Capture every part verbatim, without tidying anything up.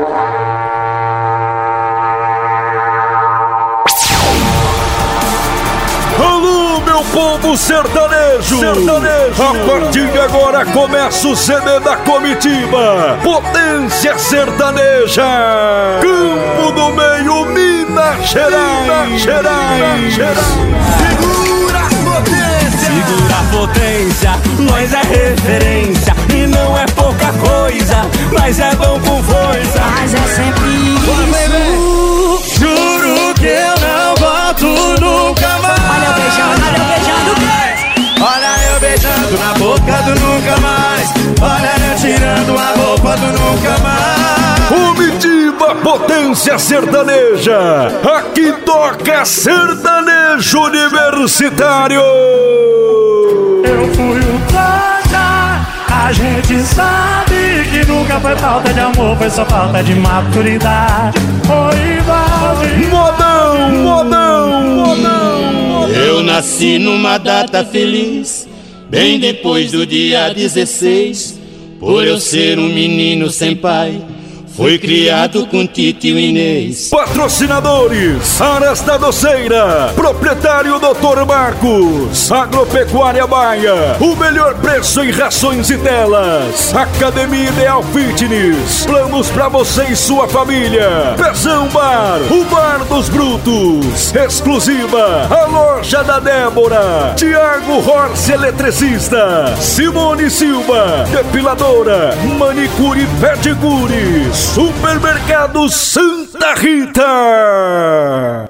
Alô, meu povo sertanejo! Sertanejo! A partir de agora começa o C D da comitiva Potência Sertaneja! Campo do Meio, Minas Gerais! Minas Gerais! Gerais. Segura a potência! Segura a potência! Nós é referência e não é pouca coisa, mas é bom com força. Mas é sempre isso. Juro que eu não volto nunca mais. Olha eu beijando, olha eu beijando. Olha eu beijando na boca do nunca mais. Olha eu tirando a roupa do nunca mais. Comitiva Potência Sertaneja. Aqui toca sertanejo universitário. Eu fui o trouxa. A gente sabe que nunca foi falta de amor, foi só falta de maturidade. Foi igual. Modão, modão, modão. Eu nasci numa data feliz, bem depois do dia dezesseis. Por eu ser um menino sem pai, fui criado com Tito e Inês. Patrocinadores: Aras da Doceira, proprietário doutor Marcos, Agropecuária Baia, o melhor preço em rações e telas, Academia Ideal Fitness, planos pra você e sua família, Pezão Bar, o Bar dos Brutos, exclusiva, a loja da Débora, Tiago Horse Eletricista, Simone Silva, depiladora, manicure e pedicure, Supermercado Santa Rita.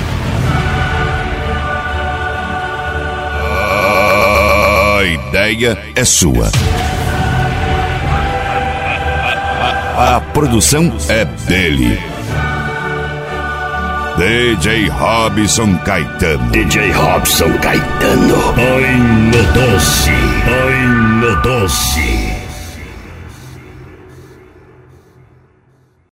A ideia é sua. A produção é dele. D J Robson Caetano. D J Robson Caetano. Oi, no doce. Oi, no doce.